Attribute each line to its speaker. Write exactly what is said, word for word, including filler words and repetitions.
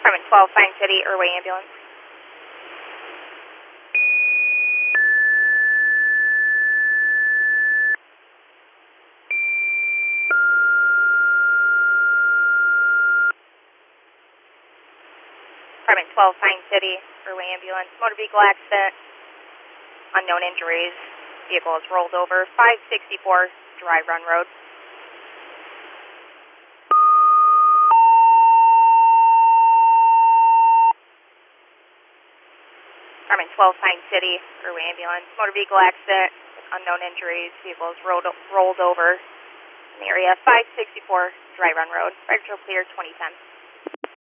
Speaker 1: Department twelve, Pine City, Irway Ambulance. Department twelve, Pine City, Irway Ambulance. Motor vehicle accident, unknown injuries. Vehicle is rolled over, five sixty-four Dry Run Road. Department twelve, Pine City, Irway Ambulance. Motor vehicle accident, unknown injuries. Vehicle is rolled, rolled over in the area, five sixty-four Dry Run Road. Fire control clear, twenty ten.